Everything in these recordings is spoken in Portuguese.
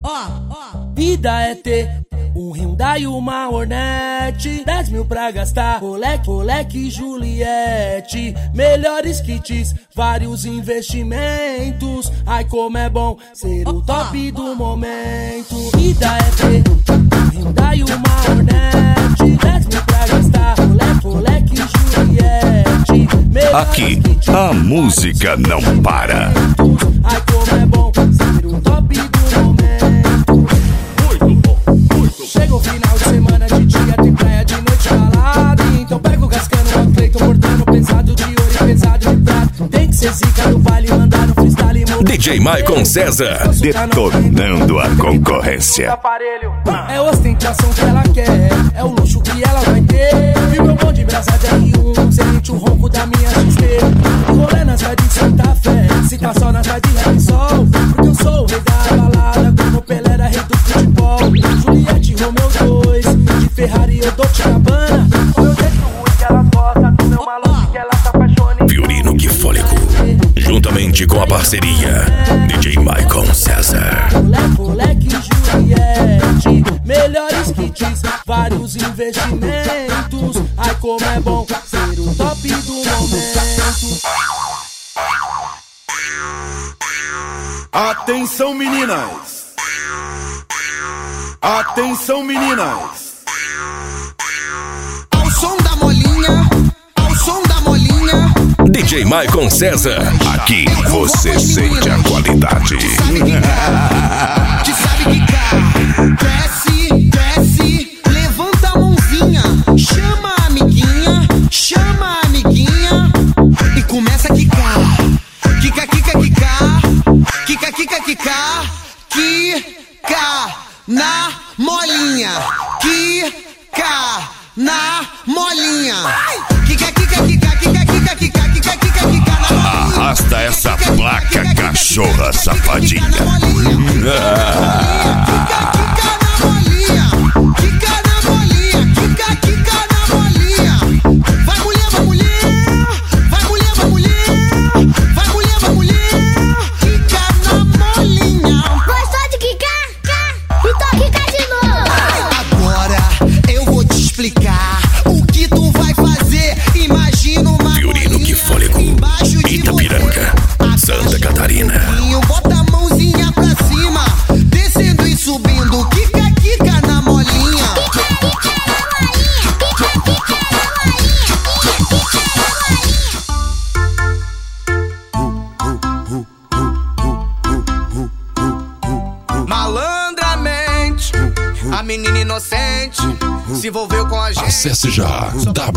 Vida é ter um Hyundai e uma Hornet, 10 mil pra gastar, Rolex, Juliette, melhores kits, vários investimentos. Ai como é bom ser o top do momento. Vida é ter um Hyundai e uma Hornet, 10 mil pra gastar, Rolex, Juliette, aqui a música não para. Ai como é bom ser o top do momento. Chega o final de semana, de dia tem praia, de noite balada. Então pega o Gascano, o Cleiton, bordando pesado de ouro e pesado de prata. Tem que ser zica no baile, mandar no freestyle. DJ Maicon César, detonando a concorrência. É ostentação que ela quer, é o luxo que ela vai ter. E meu bonde brasa DR1, sente o ronco da minha XT. Rolê na cidade de Santa Fé, se tá só na cidade de rap sol. Porque eu sou o rei da balada, como Pelé era rei do futebol. Juliette, Romeu 2, de Ferrari eu dou Cabana. O meu jeito ruim que ela gosta, do meu maluco que ela tá apaixonada. Fiorino que fôlego, juntamente com a parceria DJ Maicon César. Rolex, Juliette, melhores kits, vários investimentos. Ai como é bom ser o top do momento. Atenção meninas! Atenção meninas! Ao som da molinha, ao som da molinha. DJ Maicon César, aqui você sente a qualidade. Que sabe quicar, desce, desce, levanta a mãozinha, chama a amiguinha e começa a quicar. Quica, quica, quicar, quica, quica, quicar, quica na molinha, quica na molinha. Quica, quica, quica, quica, quica, quica, quica, quica, quica na molinha. Arrasta essa placa, cachorra safadinha. Quica na molinha, quica na molinha, quica, quica na molinha. Vai mulher, vai mulher, vai mulher, vai mulher, vai mulher, vai mulher. Quica na molinha. Gostou de quicar? Então quica de novo. Agora eu vou te explicar o que tu vai fazer. Imagina uma Fiorino que fôlego, Itapiranga, Santa Catarina. Bota a mãozinha pra cima, descendo e subindo. Quica, quica na molinha. Malandramente, a menina inocente se envolveu com a gente. Acesse já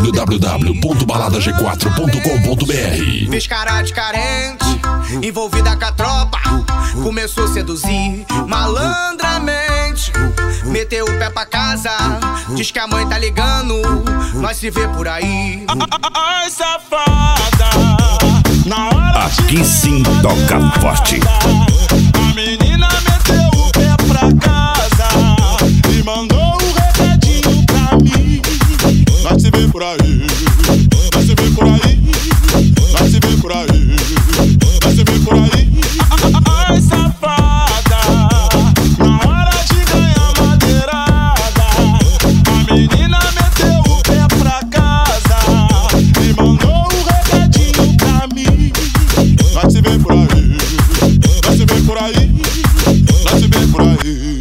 www.baladag4.com.br. Fez cara de carente, envolvida com a tropa, começou a seduzir malandramente. Meteu o pé pra casa, diz que a mãe tá ligando, nós se vê por aí. Ai, safada, na hora aqui sim toca forte. a menina meteu o pé pra casa e mandou um recadinho pra mim. Nós se vê por aí, nós se vê por aí, nós se vê por aí, nós se vê por aí. Ai, safada, na hora de ganhar madeirada, a menina meteu o pé pra casa e mandou um recadinho pra mim. Nós se vê por aí, nós se vê por aí, nós se vê por aí.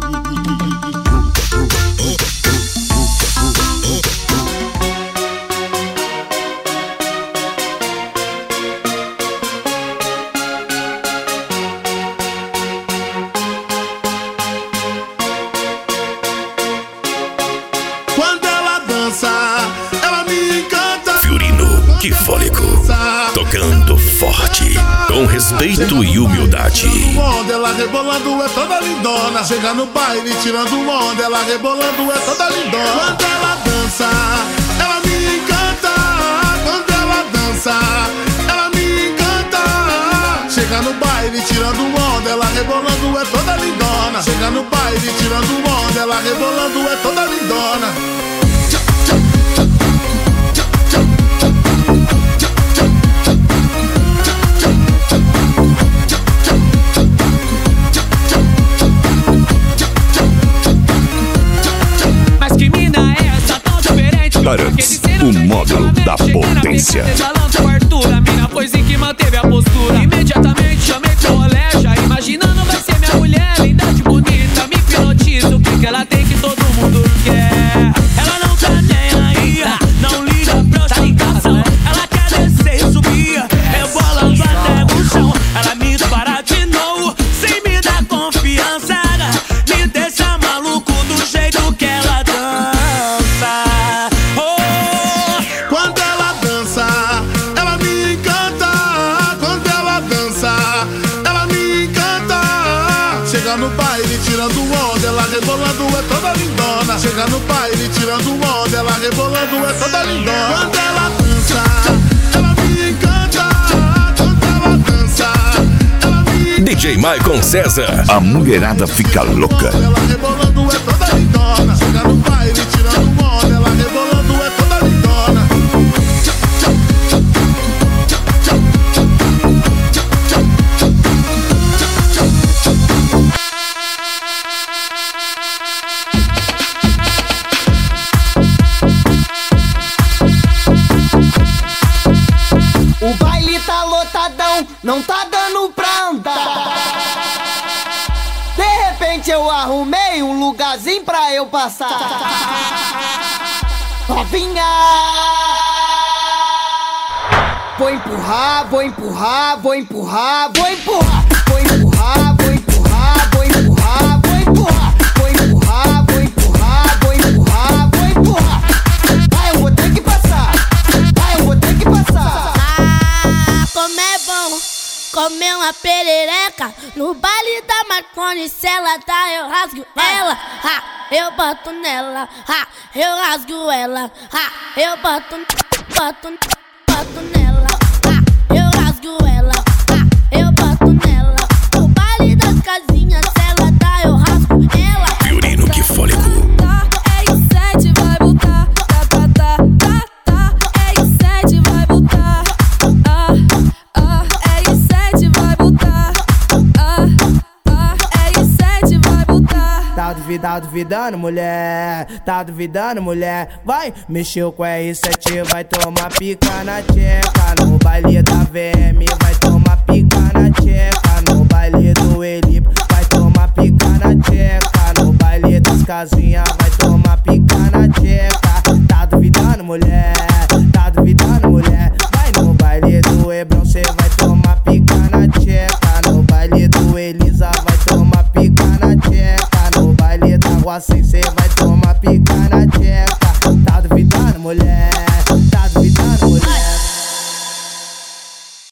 Quando ela dança, ela me encanta. Fiorino que fôlego, tocando forte, com respeito e humildade. Onda, ela rebolando é toda lindona. Chega no baile tirando onda, ela rebolando é toda lindona. Quando ela dança, ela me encanta. Quando ela dança, ela me encanta. Chega no baile tirando onda, ela rebolando é toda lindona. Chega no baile tirando onda, ela rebolando é toda lindona. Restaurants, o módulo da potência. O Arthur, a mina foi sim que manteve a postura. Imediatamente chamei pro rolé, já imaginando vai ser minha mulher. Linda de bonita, me hipnotiza, o que ela tem que todo mundo quer. Ela não tá nem aí, não liga pra ostentação. Ela quer descer e subir, rebolando até o chão. Ela me desbaratinou, sem me dar confiança. Me deixa maluco do jeito que ela dança. Quando ela dança, ela me encanta. Quando ela dança, ela me encanta. Chega no baile tirando onda, ela rebolando é toda lindona. Chega no baile tirando onda, ela rebolando é toda lindona. Quando ela dança, ela me encanta. Quando ela dança, ela me encanta. DJ Maicon César, a mulherada fica louca. Ela rebolando é toda lindona. Chega no baile tirando onda, ela rebolando é toda lindona. O baile tá lotadão, não tá dando pra andar. De repente eu arrumei um lugarzinho pra eu passar. Novinha, vou empurrar, vou empurrar, vou empurrar, vou empurrar, vou empurrar, vou empurrar, vou empurrar, vou empurrar, vou empurrar, vou empurrar, vou empurrar, vou empurrar. Vai, eu vou ter que passar. Vai, eu vou ter que passar. Como é bom comer uma perereca no baile da Marconi. Se ela tá, eu rasgo ela, eu boto nela, eu rasgo ela, eu boto nela, eu rasgo ela, eu boto nela. No baile das casinhas, se ela tá, eu rasgo ela. Fiorino, que fôlego. É o 7, vai botar. É o 7, vai botar. É o 7, vai botar. É o 7, vai botar. Tá duvidando, mulher? Tá duvidando, mulher? Vai, mexeu com R7, vai tomar pica na tcheca. No baile da VM, vai tomar pica na tcheca. No baile do Elipo, vai tomar pica na tcheca. No baile das casinhas, vai tomar pica na tcheca. Tá duvidando, mulher? Tá duvidando, mulher? Vai no baile do Hebron, cê vai tomar pica na tcheca. No baile do Elisa, vai tomar pica na tcheca. No baile da Rua Sem, cê vai tomar pica na tcheca.